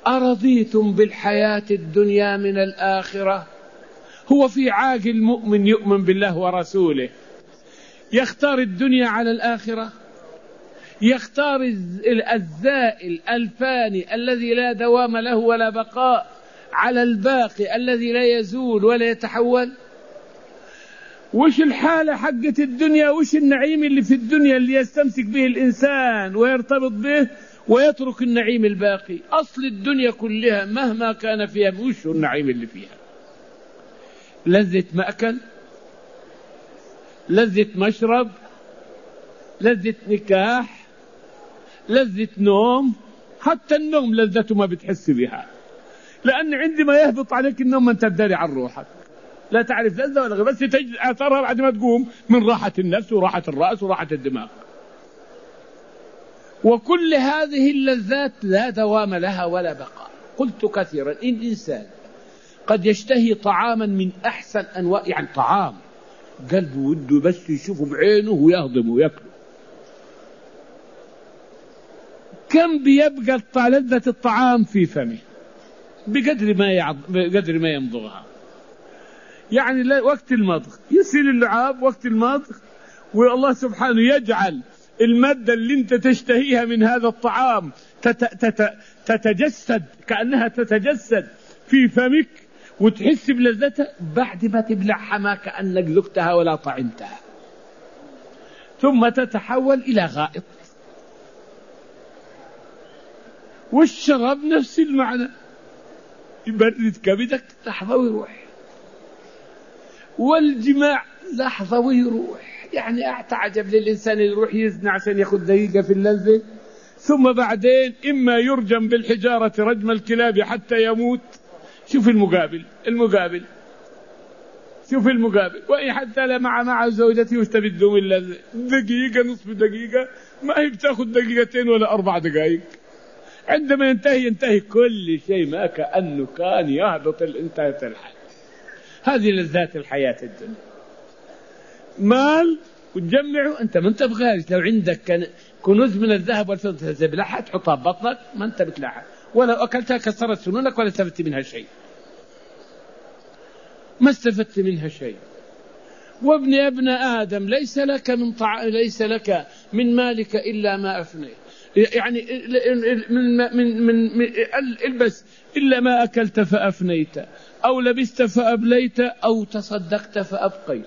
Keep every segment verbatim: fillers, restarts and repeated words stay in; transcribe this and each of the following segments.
أرضيتم بالحياة الدنيا من الآخرة؟ هو في عاقل مؤمن يؤمن بالله ورسوله يختار الدنيا على الآخرة؟ يختار الزائل الفاني الذي لا دوام له ولا بقاء على الباقي الذي لا يزول ولا يتحول؟ وش الحالة حقة الدنيا؟ وش النعيم اللي في الدنيا اللي يستمسك به الإنسان ويرتبط به ويترك النعيم الباقي؟ أصل الدنيا كلها مهما كان فيها وش النعيم اللي فيها؟ لذة مأكل، لذة مشرب، لذة نكاح، لذة نوم. حتى النوم لذته ما بتحس بها، لأن عندما يهبط عليك النوم أنت تداري عن روحك، لا تعرف لذة ولا غير، بس تجد آثارها بعد ما تقوم من راحة النفس وراحة الرأس وراحة الدماغ. وكل هذه اللذات لا دوام لها ولا بقاء. قلت كثيرا إن الإنسان قد يشتهي طعاما من أحسن أنواع، يعني طعام قلبه وده بس يشوفه بعينه ويهضمه ويأكله، كم بيبقى لذة الطعام في فمه بقدر ما يعض... بقدر ما يمضغها. يعني وقت المضغ يسيل اللعاب وقت المضغ، والله سبحانه يجعل المادة اللي انت تشتهيها من هذا الطعام تت... تت... تتجسد كأنها تتجسد في فمك وتحس بلذتها بعد ما تبلعها ما كأنك ذقتها ولا طعمتها، ثم تتحول إلى غائط. والشراب نفس المعنى، يبرد كبدك لحظة ويروح، والجماع لحظة ويروح. يعني أعتعجب للإنسان يروح يزني عشان يأخذ دقيقة في اللذة، ثم بعدين إما يرجم بالحجارة رجم الكلاب حتى يموت. شوف المقابل المقابل شوف المقابل وإن حتى لا مع مع زوجته واشتبدوا من اللذة دقيقة نصف دقيقة، ما هي بتاخذ دقيقتين ولا أربع دقائق. عندما ينتهي ينتهي كل شيء ما كأنه كان يهبط انتهت الحياة. هذه لذات الحياة الدنيا. مال وتجمعه أنت ما أنت بغالي، لو عندك كنوز من الذهب والفضة تبلعها تحطها ببطنك ما أنت بتلعها، ولو أكلتها كسرت سنونك ولا استفدت منها شيء، ما استفدت منها شيء. وابن ابن آدم ليس لك من طع... ليس لك من مالك إلا ما أفنيت. يعني من من من, من البس إلا ما أكلت فأفنيت، أو لبست فأبليت، أو تصدقت فأبقيت.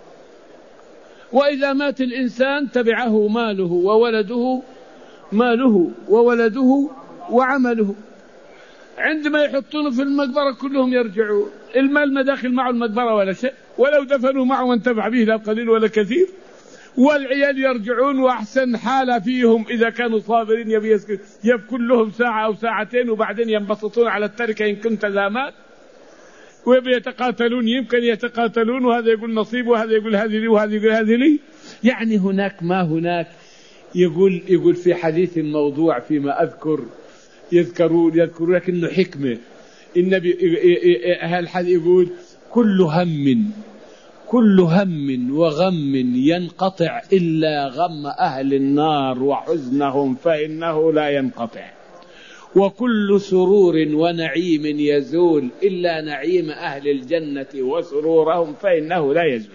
وإذا مات الإنسان تبعه ماله وولده ماله وولده وعمله. عندما يحطونه في المقبرة كلهم يرجعون، المال ما داخل معه المقبرة ولا شيء، ولو دفنوا معه ما انتفع به لا قليل ولا كثير. والعيال يرجعون وأحسن حالة فيهم إذا كانوا صابرين يبي يبكون لهم ساعة أو ساعتين وبعدين ينبسطون على التركة إن كنت ذا مال، ويبي يتقاتلون، يمكن يتقاتلون وهذا يقول نصيب وهذا يقول هذه لي وهذا يقول هذه لي. يعني هناك ما هناك. يقول يقول في حديث موضوع فيما أذكر يذكرون يذكرون لكنه حكمة. النبي هالحديث يقول كل هم كل هم وغم ينقطع إلا غم أهل النار وحزنهم فإنه لا ينقطع، وكل سرور ونعيم يزول إلا نعيم أهل الجنة وسرورهم فإنه لا يزول.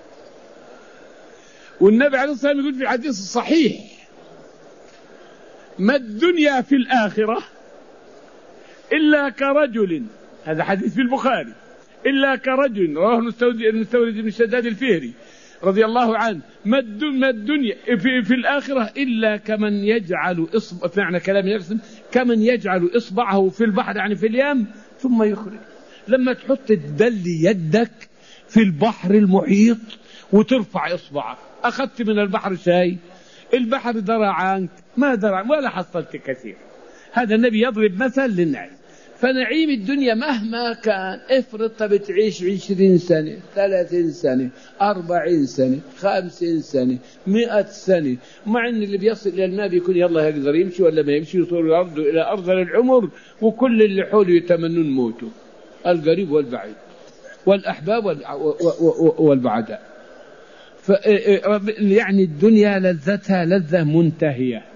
والنبي عليه الصلاة والسلام يقول في الحديث الصحيح ما الدنيا في الآخرة إلا كرجل، هذا حديث في البخاري، إلا كرجل رواه المستورد بن شداد الفهري رضي الله عنه، ما الدنيا في, في الآخرة إلا كمن يجعل إصبع، معنى كلام يرسم كمن يجعل إصبعه في البحر يعني في اليم ثم يخرج. لما تحط تدل يدك في البحر المحيط وترفع إصبعك، أخذت من البحر شيء؟ البحر درى عنك ما درى ولا حصلت كثير. هذا النبي يضرب مثل للنعيم. فنعيم الدنيا مهما كان، افرض بتعيش عشرين سنة ثلاثين سنة أربعين سنة خمسين سنة مئة سنة، مع أن اللي بيصل إلى الماء بيكون يلا يقدر يمشي ولا ما يمشي، يطول الأرض إلى أرذل العمر، وكل اللي حوله يتمنون موته، القريب والبعيد والأحباب والبعداء. يعني الدنيا لذتها لذة منتهية،